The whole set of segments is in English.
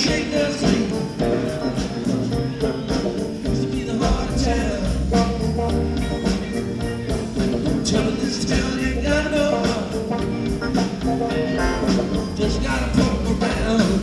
shake the street. Used to be the heart of town. Tell me this town ain't got no heart. Just gotta poke around.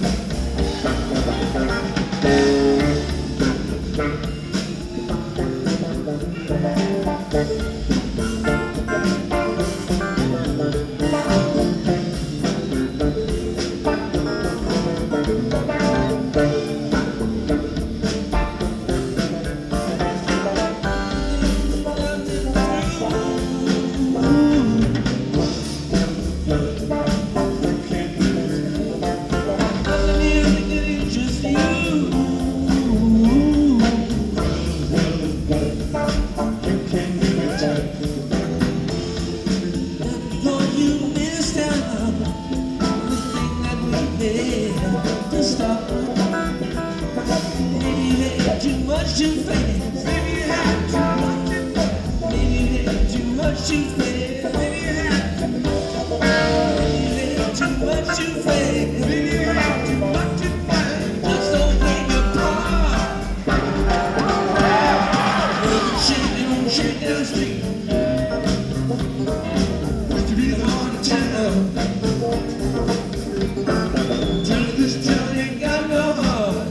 Too fast. Maybe you had too much. Maybe you had too much too fast. Maybe you had too much too fast. Maybe you had too much too fast. Just don't break apart. Shake down the street. Used to be the heart of town. Tell me this town ain't got no heart.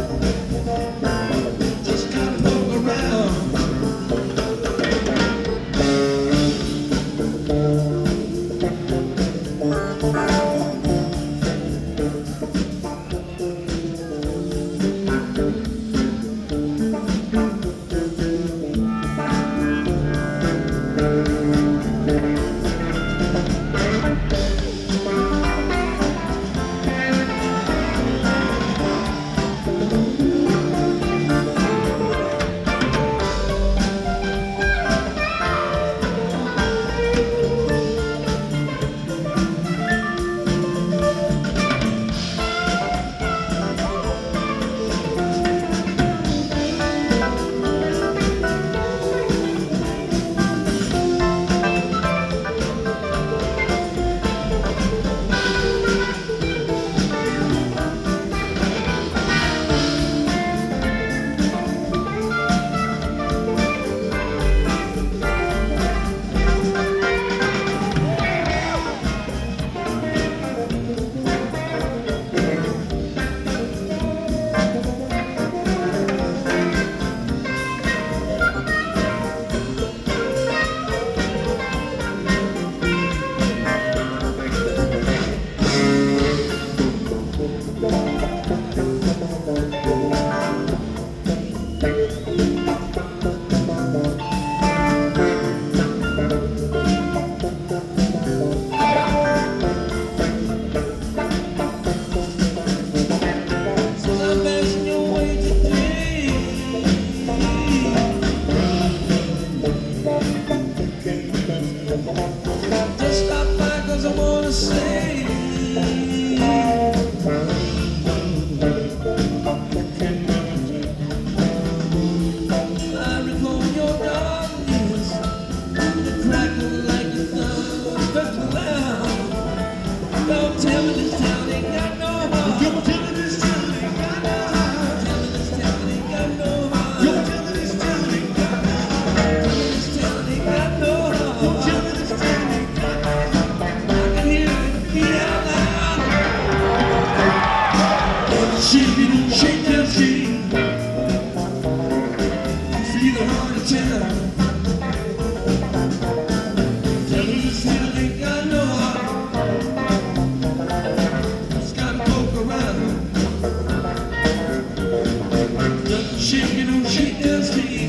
Just stop by 'cause I wanna say I recall your darkness, the crackle like the thunder, touch the loud. Don't tell me this town ain't got no heart. Don't tell me this town ain't got no heart. Tell me this town ain't got no heart. Don't tell me this town ain't got no heart. Tell me this town ain't got no heart. Don't tell me this town ain't got no heart. I can hear it beat out loud. Shake that street. Feel the heart of town. Tell me this town ain't got no heart. Just gotta poke around. Shake that street.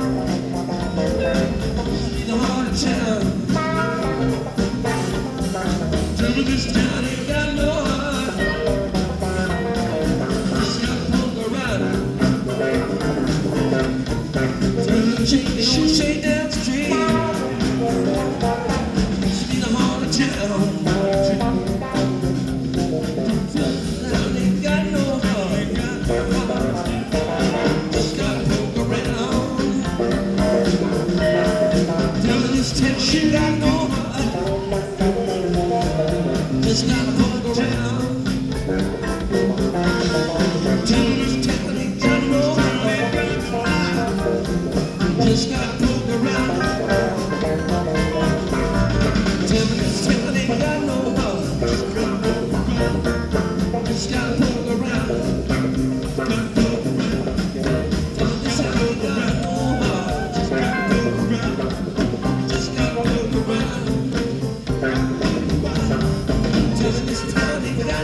Feel the heart of town. Tell me this town ain't got no heart. Just gotta poke around. Shake that street. Used to be the heart of town. Town ain't got no heart. Just gotta poke around. Tell me this town ain't got no heart. Just gotta poke around.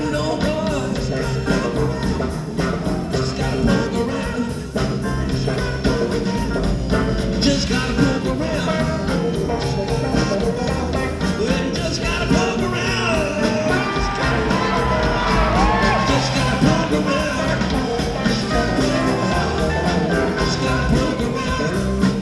got no heart. Just gotta poke around. Just gotta poke around. Well, you just gotta poke around. Just gotta poke around. Just gotta poke around.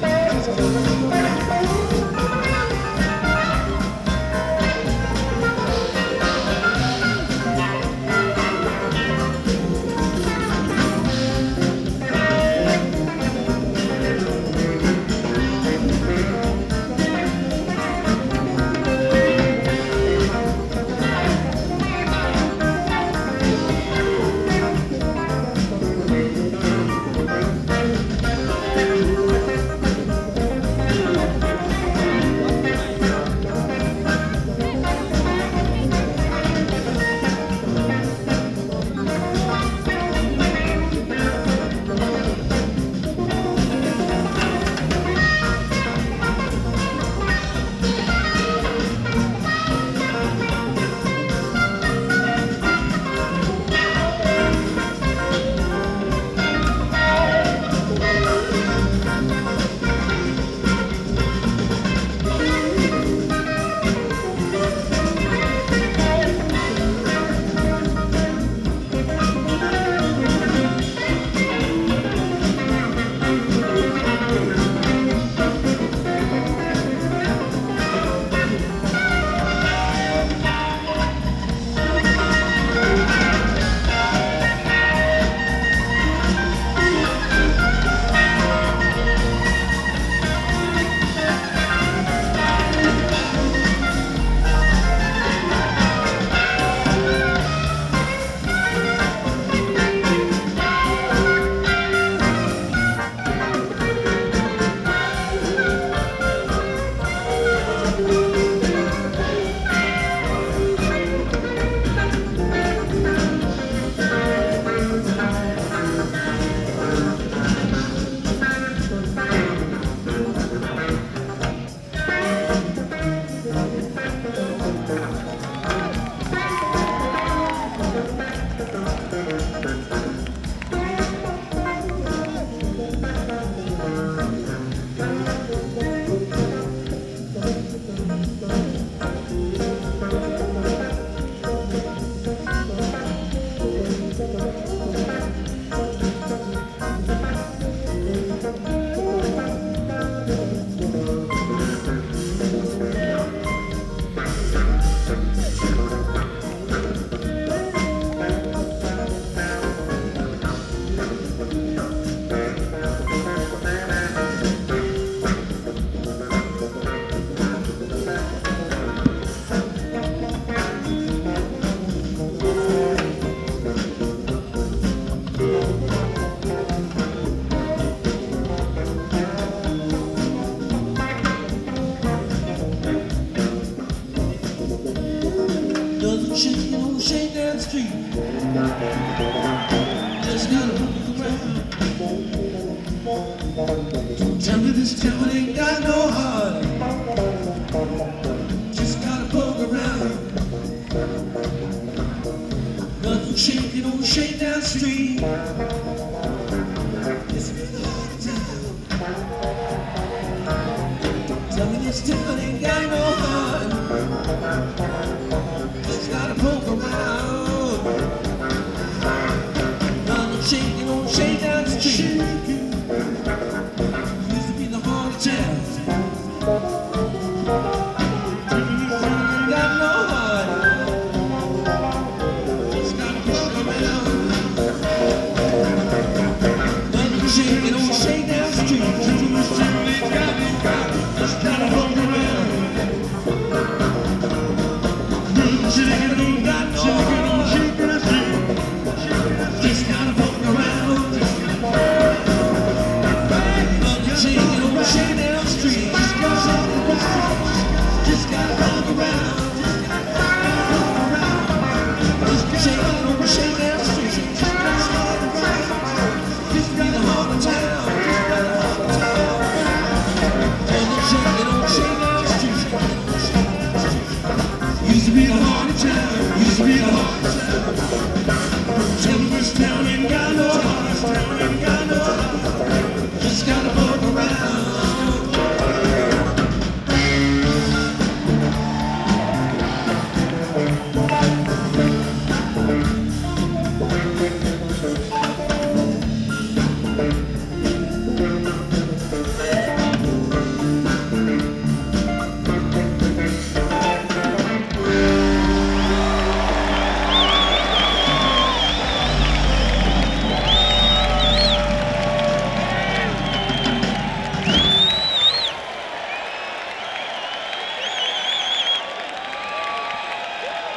Doesn't shake, don't shake that street. Just gotta poke around. Don't tell me this town ain't got no heart. Just gotta poke around. Nothing shaking, don't shake that street. It's been a hard time. Don't tell me this town ain't got no heart. Just gotta poke around. Nothing shaking, don't shake that street. Used to be the heart of town. Got no heart. Just gotta poke around. Nothing shaking, don't shake that street. Just gotta poke around. Just gotta poke around. Nothing shaking, don't shake that street. Just gotta poke around. Just shaking, don't shake that street. Just be the heart of town. Nothing shaking, don't shake that street. Used to be the heart of town. be a hard time.